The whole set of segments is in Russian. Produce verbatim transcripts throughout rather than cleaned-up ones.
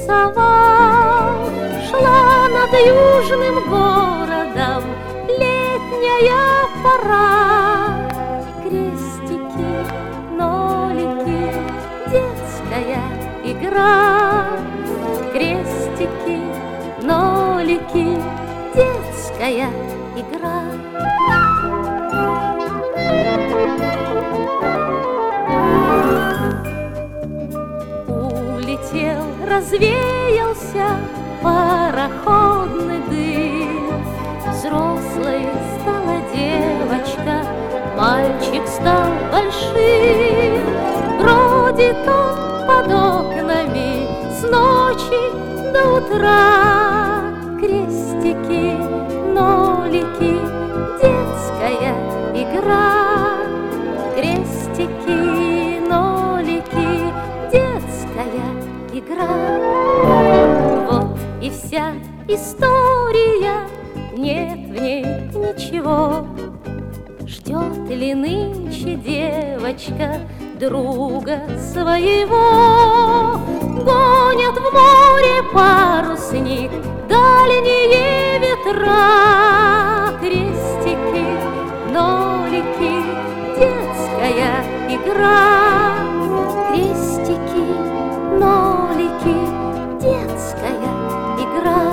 сова, шла над южным городом летняя пора. Крестики, нолики, детская игра. Крестики, нолики, детская игра. Улетел, развеялся пароходный дым. Взрослой стала девочка, мальчик стал большим. Бродит он под окнами с ночи до утра. Крестики, нолики, детская игра. Крестики, нолики, детская игра. Вот и вся история, нет в ней ничего. Ждет ли нынче девочка друга своего? Гонят в море парусник дальние ветра. Крестики, нолики, детская игра. Крестики, нолики, детская игра.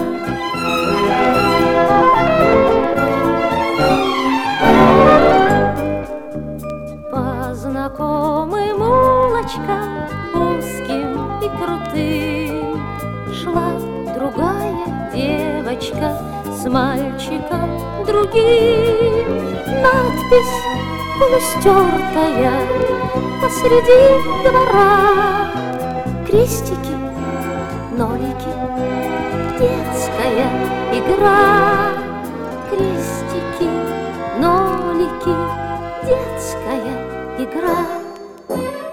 По знакомым улочкам узким и крутым шла другая девочка с мальчиком другим. Надпись полустертая посреди двора. Крестики, нолики, детская игра. Крестики, нолики, детская игра.